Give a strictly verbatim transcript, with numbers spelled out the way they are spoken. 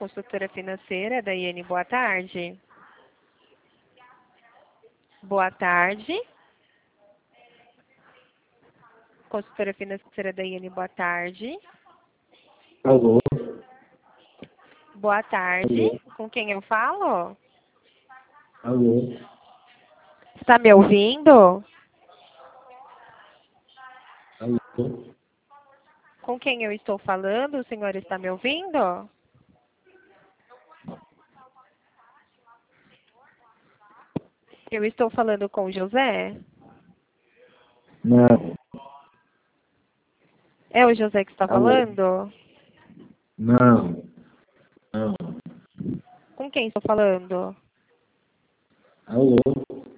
consultora financeira da I N. Boa tarde. Boa tarde. Consultora financeira da I N. Boa tarde. Alô? Boa tarde. Alô? Com quem eu falo? Alô? Está me ouvindo? Alô? Com quem eu estou falando? O senhor está me ouvindo? Eu estou falando com o José? Não. É o José que está Alô? falando? Não. Não. Com quem estou falando? Alô?